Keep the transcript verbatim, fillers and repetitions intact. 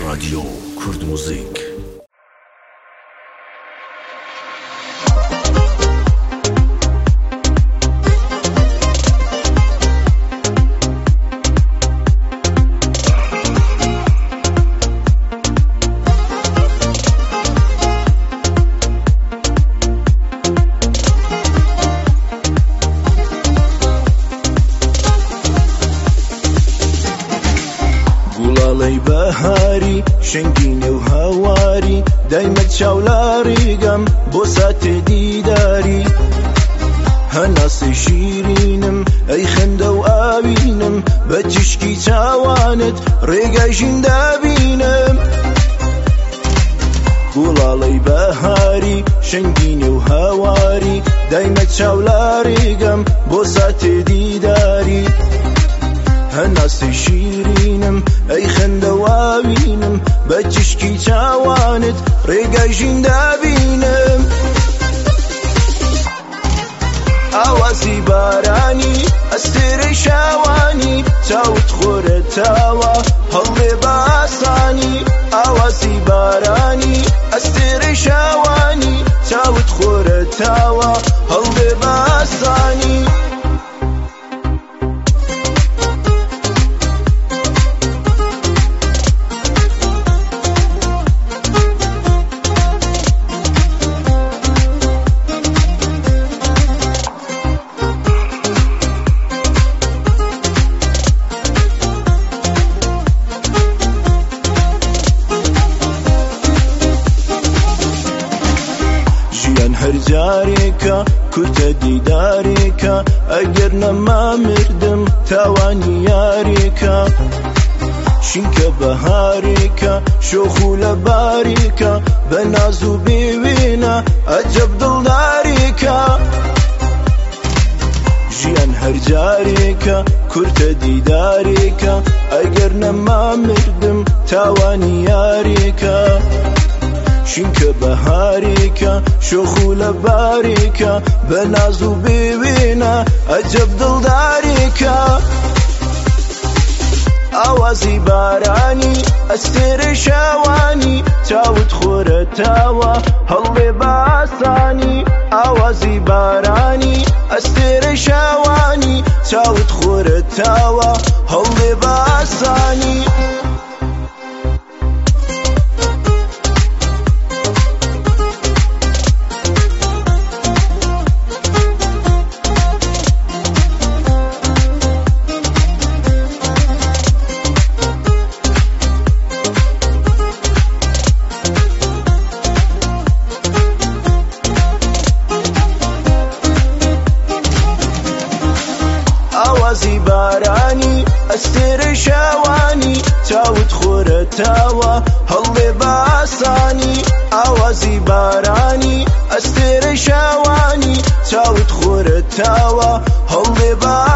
رادیو کورد موزیک. گوڵاڵەی بەهاری شنگینە و هەواری دایمەت چاولاڕیگەم بۆ ساتێ دیداری هەناسەی شیرینم ئەی خەندە و ئاوینم بە چشکی چاوانت ڕێگای ژیندابینم گوڵاڵەی بەهاری شنگینە و هەواری دایمەت چاولاڕیگەم بۆ ساتێ دیداری هەناسەی شیرینم ئەی خەندەواوینم بە چشکی چاوانت ڕێگای ژیندابینم ئاوازی بارانی ئەستێرەی شاوانی چاوت خۆرەتاوە هەڵێ بە ئاسانی ئاوازی بارانی ئەستێرەی شاوانی چاوت خۆرەتاوە هەڵێ بە ئاسانی هەر جارێکە کورتە دیدارێکە ئەگەر نەما مردم تاوانی یارێکە شینکە بەهارێکە شۆخ و لەبارێکە بە ناز و بێوێنە ئەجەب دڵدارێکە ژیان هەر جارێکە کورتە دیدارێکە ئەگەر نەما مردم تاوانی یارێکە شینکە بەهارێکە شۆخ و لەبارێکە بە ناز و بێوێنە ئەجەب دڵدارێکە ئاوازی بارانی ئەستێرەی شاوانی چاوت خۆرەتاوە هەڵێ بە ئاسانی ئاوازی بارانی ئەستێرەی شاوانی چاوت خۆرەتاوە هەڵێ بە ئاسانی ئاوازی بارانی ئەستێرەی شاوانی چاوت خۆرەتاوە هەڵێ بە ئاسانی ئاوازی بارانی ئەستێرەی شاوانی چاوت خۆرەتاوە هەڵێ بە